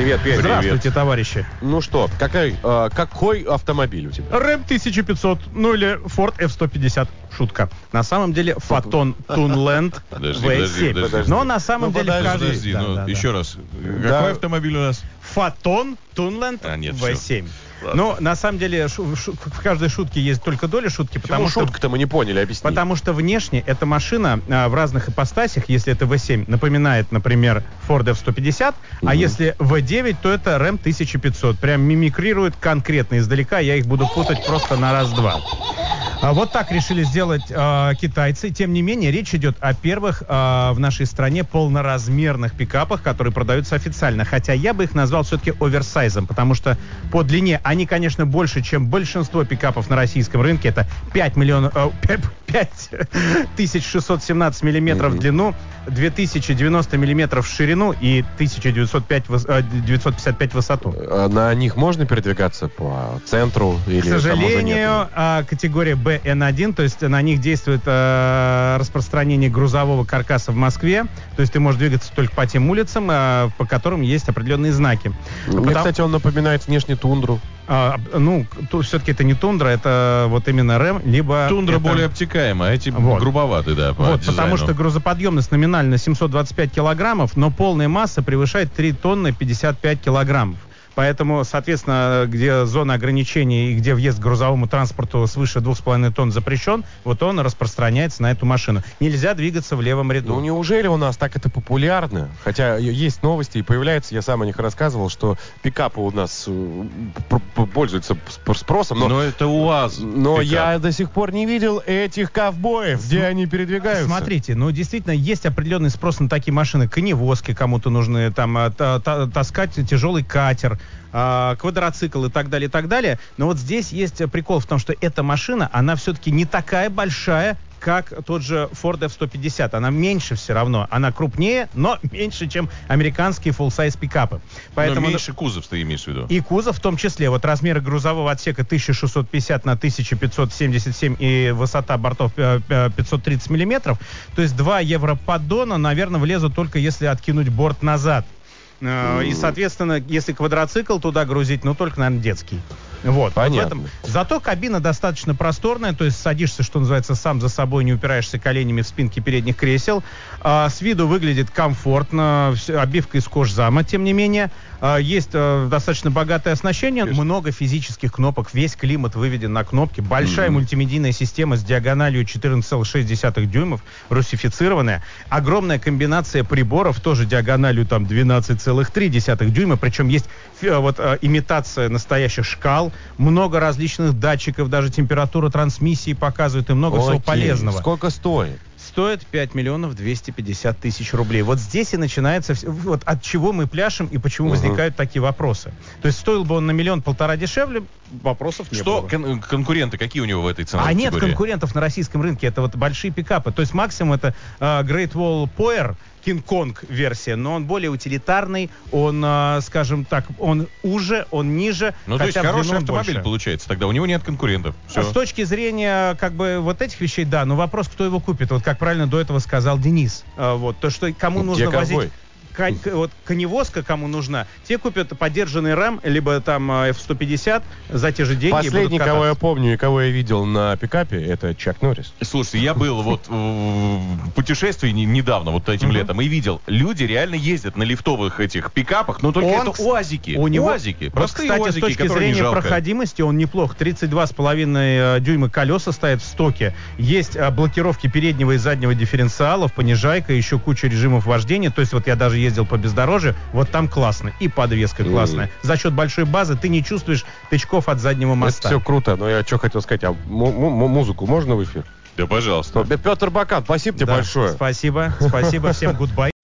Привет, Петя. Здравствуйте, товарищи. Ну что, какой автомобиль у тебя? Рэм 1500, ну или Ford F-150. Шутка. На самом деле Phaeton Tunland V7. Но на самом деле... Подожди, еще раз. Какой автомобиль у нас? Phaeton Tunland V7. Ну, на самом деле, в каждой шутке есть только доля шутки, потому что... шутка-то мы не поняли, объясни. Потому что внешне эта машина в разных ипостасях, если это V7, напоминает, например, Ford F-150, а если V9, то это Ram 1500. Прям мимикрирует конкретно издалека, я их буду путать просто на раз-два. Вот так решили сделать китайцы. Тем не менее, речь идет о первых в нашей стране полноразмерных пикапах, которые продаются официально. Хотя я бы их назвал все-таки оверсайзом, потому что по длине они, конечно, больше, чем большинство пикапов на российском рынке. Это 5617 миллиметров в длину, 2090 миллиметров в ширину и 1955 в высоту. На них можно передвигаться по центру? Или к сожалению, категория BN1, то есть на них действует распространение грузового каркаса в Москве. То есть ты можешь двигаться только по тем улицам, по которым есть определенные знаки. Мне, кстати, он напоминает внешне тундру. Все-таки это не тундра, это вот именно рэм, либо... Тундра более обтекаемая, а эти грубоваты, да, по дизайну. Потому что грузоподъемность номинально 725 килограммов, но полная масса превышает 3 тонны 55 килограммов. Поэтому, соответственно, где зона ограничений и где въезд к грузовому транспорту свыше 2,5 тонн запрещен, вот он распространяется на эту машину. Нельзя двигаться в левом ряду. Ну, неужели у нас так это популярно? Хотя есть новости и появляется, я сам о них рассказывал, что пикапы у нас пользуются спросом. Но это УАЗ. Но пикап. Я до сих пор не видел этих ковбоев, где они передвигаются. Смотрите, действительно есть определенный спрос на такие машины. Коневозки кому-то нужны, там таскать тяжелый катер, квадроцикл и так далее, и так далее. Но вот здесь есть прикол в том, что эта машина, она все-таки не такая большая, как тот же Ford F-150. Она меньше все равно. Она крупнее, но меньше, чем американские full-size пикапы. Поэтому... Но меньше кузов ты имеешь в виду? И кузов в том числе. Вот размеры грузового отсека 1650 на 1577 и высота бортов 530 миллиметров. То есть 2 европоддона, наверное, влезут только если откинуть борт назад. И, соответственно, если квадроцикл туда грузить, только, наверное, детский. Вот. Понятно. Зато кабина достаточно просторная, то есть садишься, что называется, сам за собой, не упираешься коленями в спинки передних кресел. С виду выглядит комфортно, обивка из кожзама, тем не менее. Есть достаточно богатое оснащение, много физических кнопок, весь климат выведен на кнопки. Большая мультимедийная система с диагональю 14,6 дюймов, русифицированная. Огромная комбинация приборов, тоже диагональю 12,3 дюйма, причем есть имитация настоящих шкал, много различных датчиков, даже температура трансмиссии показывает и много всего полезного. Сколько стоит? Стоит 5 миллионов 250 тысяч рублей. Вот здесь и начинается, вот от чего мы пляшем и почему возникают такие вопросы. То есть стоил бы он на 1,5 миллиона дешевле, вопросов не было. Что конкуренты, какие у него в этой ценовой категории? Нет конкурентов на российском рынке, это вот большие пикапы. То есть максимум это Great Wall Power, King Kong версия, но он более утилитарный, он, скажем так, он уже, он ниже. Ну, то есть хороший автомобиль получается, тогда у него нет конкурентов. Все. С точки зрения, вот этих вещей, да, но вопрос, кто его купит. Вот как правильно до этого сказал Денис. То, что кому нужно возить... Коневозка, кому нужна, те купят подержанный РАМ, либо там F-150 за те же деньги. Последний, кого я помню и кого я видел на пикапе, это Чак Норрис. Слушайте, я был в путешествии недавно, этим летом, и видел, люди реально ездят на лифтовых этих пикапах, но только это УАЗики. УАЗики. Простые УАЗики, с точки зрения проходимости он неплох. 32,5 дюйма колеса стоят в стоке. Есть блокировки переднего и заднего дифференциалов, понижайка, еще куча режимов вождения. То есть я даже ездил по бездорожью, там классно. И подвеска классная. За счет большой базы ты не чувствуешь тычков от заднего моста. Это все круто, но я что хотел сказать, музыку можно в эфир? Да, пожалуйста. Петр Бакан, спасибо тебе большое. Спасибо, всем goodbye.